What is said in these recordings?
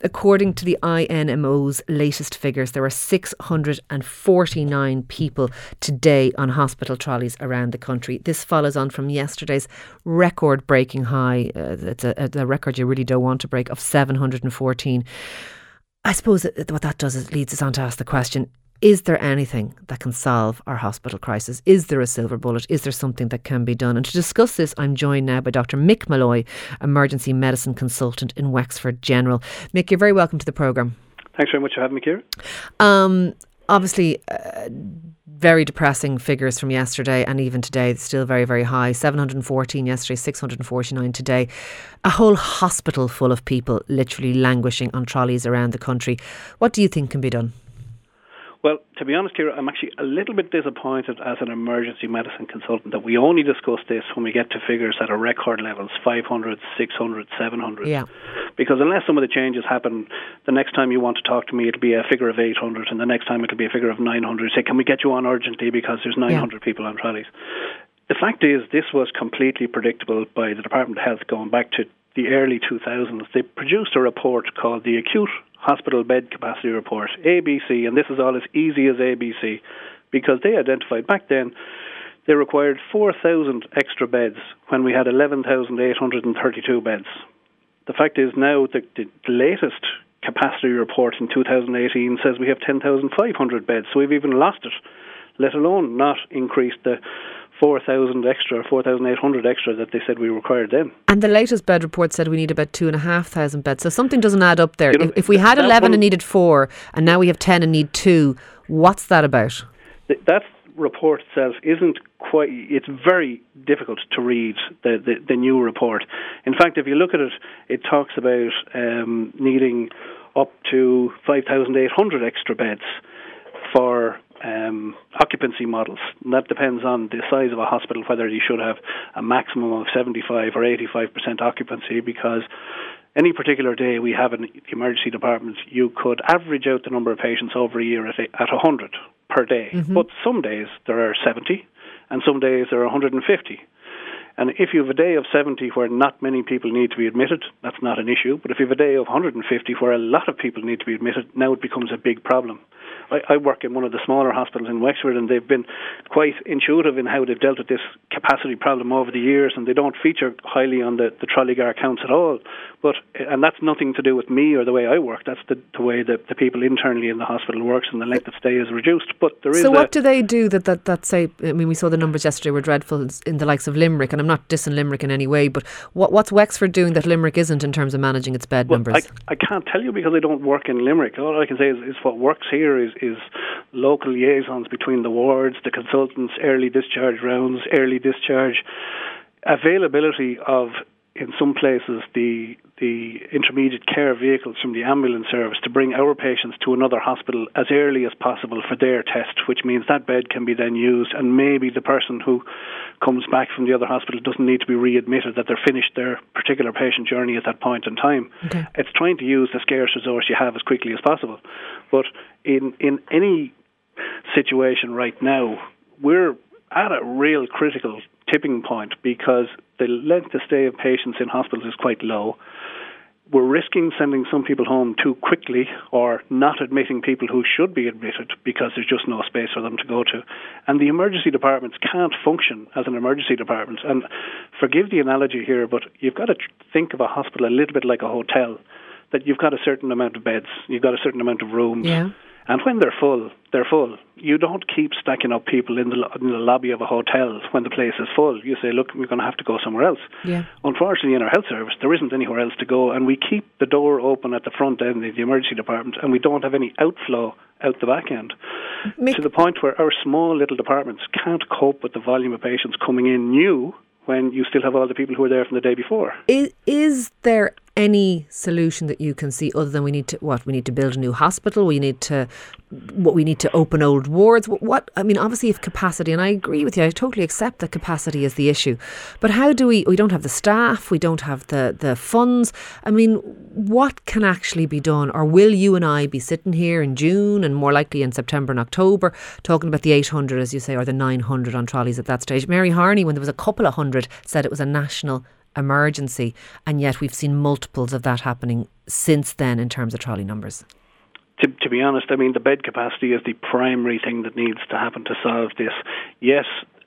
according to the INMO's latest figures, there are 649 people today on hospital trolleys around the country. This follows on from yesterday's record-breaking high. It's a record you really don't want to break, of 714. I suppose what that does is it leads us on to ask the question, is there anything that can solve our hospital crisis? Is there a silver bullet? Is there something that can be done? And to discuss this, I'm joined now by Dr. Mick Malloy, emergency medicine consultant in Wexford General. Mick, you're very welcome to the programme. Thanks very much for having me, Ciara. Obviously, very depressing figures from yesterday and even today, still very, very high. 714 yesterday, 649 today. A whole hospital full of people literally languishing on trolleys around the country. What do you think can be done? Well, to be honest, Ciara, I'm actually a little bit disappointed as an emergency medicine consultant that we only discuss this when we get to figures that are record levels, 500, 600, 700. Yeah. Because unless some of the changes happen, the next time you want to talk to me, it'll be a figure of 800, and the next time it'll be a figure of 900. Say, can we get you on urgently because there's 900 people on trolleys? The fact is, this was completely predictable by the Department of Health going back to the early 2000s. They produced a report called the Acute Hospital Bed Capacity Report, ABC, and this is all as easy as ABC, because they identified back then they required 4,000 extra beds when we had 11,832 beds. The fact is now the latest capacity report in 2018 says we have 10,500 beds, so we've even lost it, let alone not increased the 4,000 extra, 4,800 extra that they said we required then. And the latest bed report said we need about 2,500 beds. So something doesn't add up there. If we had 11 and needed 4, and now we have 10 and need 2, what's that about? That report itself isn't quite, it's very difficult to read, the new report. In fact, if you look at it, it talks about needing up to 5,800 extra beds for occupancy models. And that depends on the size of a hospital, whether you should have a maximum of 75 or 85% occupancy, because any particular day we have in the emergency department, you could average out the number of patients over a year at 100 per day. Mm-hmm. But some days there are 70 and some days there are 150. And if you have a day of 70 where not many people need to be admitted, that's not an issue. But if you have a day of 150 where a lot of people need to be admitted, now it becomes a big problem. I work in one of the smaller hospitals in Wexford, and they've been quite intuitive in how they've dealt with this capacity problem over the years, and they don't feature highly on the trolley car counts at all. And that's nothing to do with me or the way I work. That's the way that the people internally in the hospital works, and the length of stay is reduced. But there is. So what do they do that say? I mean, we saw the numbers yesterday were dreadful in the likes of Limerick, and I'm not dissing Limerick in any way, but what's Wexford doing that Limerick isn't in terms of managing its bed numbers? I can't tell you because I don't work in Limerick. All I can say is what works here is local liaisons between the wards, the consultants, early discharge rounds, early discharge, availability of, in some places, the intermediate care vehicles from the ambulance service to bring our patients to another hospital as early as possible for their test, which means that bed can be then used, and maybe the person who comes back from the other hospital doesn't need to be readmitted, that they're finished their particular patient journey at that point in time. Okay. It's trying to use the scarce resource you have as quickly as possible. But in any situation right now, we're at a real critical tipping point because the length of stay of patients in hospitals is quite low. We're risking sending some people home too quickly or not admitting people who should be admitted because there's just no space for them to go to. And the emergency departments can't function as an emergency department. And forgive the analogy here, but you've got to think of a hospital a little bit like a hotel, that you've got a certain amount of beds, you've got a certain amount of rooms. Yeah. And when they're full, they're full. You don't keep stacking up people in the lobby of a hotel when the place is full. You say, look, we're going to have to go somewhere else. Yeah. Unfortunately, in our health service, there isn't anywhere else to go, and we keep the door open at the front end of the emergency department, and we don't have any outflow out the back end. To the point where our small little departments can't cope with the volume of patients coming in new when you still have all the people who were there from the day before. Is there any solution that you can see other than we need to build a new hospital, we need to open old wards? I mean, obviously if capacity, and I agree with you, I totally accept that capacity is the issue, but how do we don't have the staff, we don't have the funds. I mean, what can actually be done? Or will you and I be sitting here in June and more likely in September and October talking about the 800, as you say, or the 900 on trolleys at that stage? Mary Harney, when there was a couple of hundred, said it was a national emergency, and yet we've seen multiples of that happening since then in terms of trolley numbers. To be honest, I mean, the bed capacity is the primary thing that needs to happen to solve this. Yes,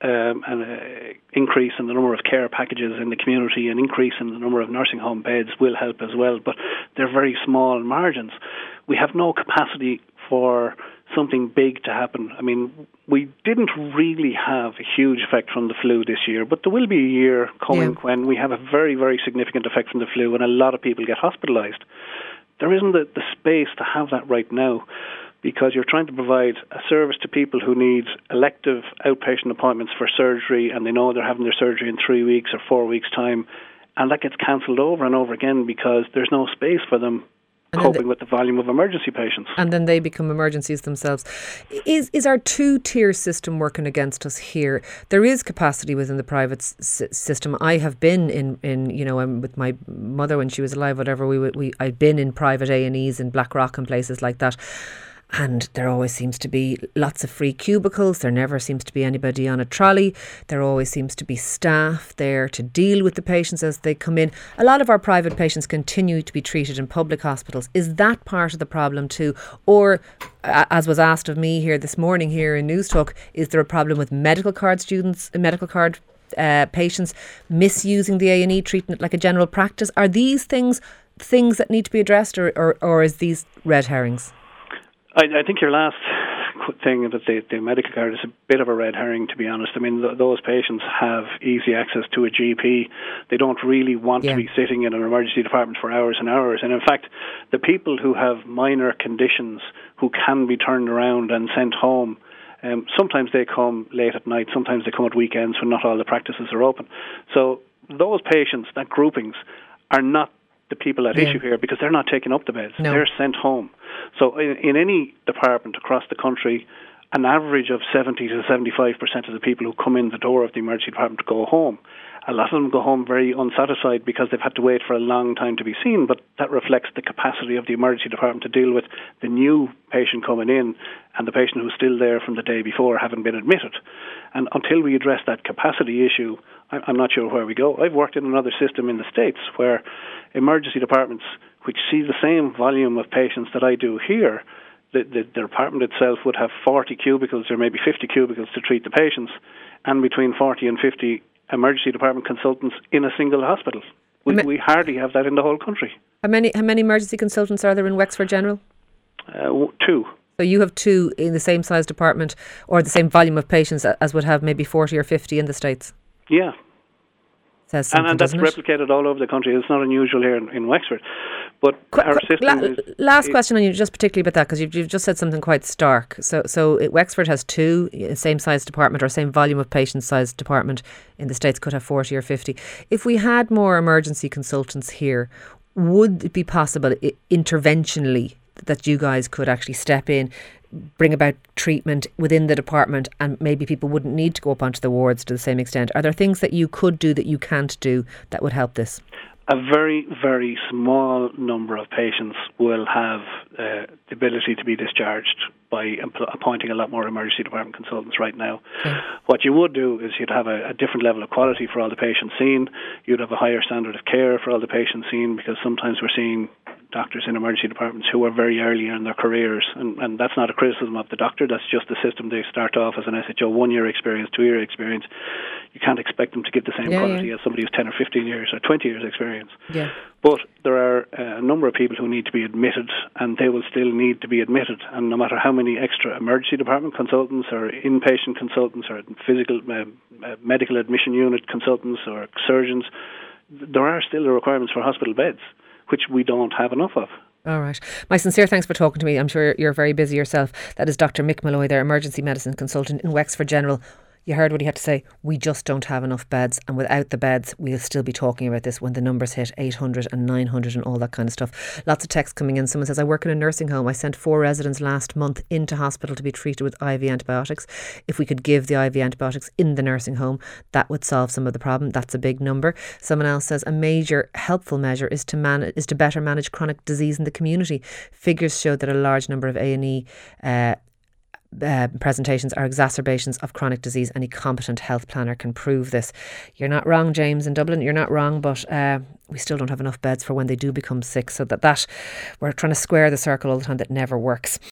an increase in the number of care packages in the community, an increase in the number of nursing home beds will help as well, but they're very small margins. We have no capacity for something big to happen. I mean, we didn't really have a huge effect from the flu this year, but there will be a year coming when we have a very, very significant effect from the flu and a lot of people get hospitalised. There isn't the space to have that right now, because you're trying to provide a service to people who need elective outpatient appointments for surgery, and they know they're having their surgery in 3 weeks or 4 weeks' time, and that gets cancelled over and over again because there's no space for them coping with the volume of emergency patients. And then they become emergencies themselves. Is our two-tier system working against us here? There is capacity within the private system. I have been in with my mother when she was alive, whatever, I'd been in private A&Es in Blackrock and places like that. And there always seems to be lots of free cubicles. There never seems to be anybody on a trolley. There always seems to be staff there to deal with the patients as they come in. A lot of our private patients continue to be treated in public hospitals. Is that part of the problem too? Or, as was asked of me here this morning here in News Talk, is there a problem with medical card patients misusing the A&E, treating it like a general practice? Are these things that need to be addressed, or is these red herrings? I think your last thing about the medical card is a bit of a red herring, to be honest. I mean, those patients have easy access to a GP. They don't really want to be sitting in an emergency department for hours and hours. And in fact, the people who have minor conditions who can be turned around and sent home, sometimes they come late at night, sometimes they come at weekends when not all the practices are open. So those patients, that groupings, are not the people at issue here, because they're not taking up the beds. No. They're sent home. So in any department across the country, an average of 70 to 75% of the people who come in the door of the emergency department go home. A lot of them go home very unsatisfied because they've had to wait for a long time to be seen, but that reflects the capacity of the emergency department to deal with the new patient coming in and the patient who's still there from the day before having been admitted. And until we address that capacity issue, I'm not sure where we go. I've worked in another system in the States where emergency departments, which see the same volume of patients that I do here, the department itself would have 40 cubicles or maybe 50 cubicles to treat the patients, and between 40 and 50 emergency department consultants in a single hospital. We hardly have that in the whole country. How many emergency consultants are there in Wexford General? 2. So you have 2 in the same size department, or the same volume of patients as would have maybe 40 or 50 in the States? Yeah. Says something, and that's replicated all over the country. It's not unusual here in Wexford. But our system last question on you, just particularly about that, because you've just said something quite stark. So Wexford has 2, same size department or same volume of patients size department. In the States could have 40 or 50. If we had more emergency consultants here, would it be possible interventionally that you guys could actually step in, bring about treatment within the department, and maybe people wouldn't need to go up onto the wards to the same extent? Are there things that you could do that you can't do that would help this? A very, very small number of patients will have the ability to be discharged by appointing a lot more emergency department consultants right now. Okay. What you would do is you'd have a different level of quality for all the patients seen. You'd have a higher standard of care for all the patients seen, because sometimes we're seeing doctors in emergency departments who are very early in their careers, and that's not a criticism of the doctor, that's just the system. They start off as an SHO 1-year experience, 2-year experience. You can't expect them to give the same quality as somebody who's 10 or 15 years or 20 years experience. Yeah. But there are a number of people who need to be admitted, and they will still need to be admitted, and no matter how many extra emergency department consultants or inpatient consultants or physical medical admission unit consultants or surgeons, there are still the requirements for hospital beds, which we don't have enough of. All right. My sincere thanks for talking to me. I'm sure you're very busy yourself. That is Dr. Mick Molloy, their emergency medicine consultant in Wexford General. You heard what he had to say. We just don't have enough beds, and without the beds we'll still be talking about this when the numbers hit 800 and 900 and all that kind of stuff. Lots of texts coming in. Someone says, I work in a nursing home. I sent 4 residents last month into hospital to be treated with IV antibiotics. If we could give the IV antibiotics in the nursing home, that would solve some of the problem. That's a big number. Someone else says, a major helpful measure is to better manage chronic disease in the community. Figures show that a large number of A&E presentations are exacerbations of chronic disease. Any competent health planner can prove this. You're not wrong, James, in Dublin. You're not wrong, but we still don't have enough beds for when they do become sick. So that we're trying to square the circle all the time that never works.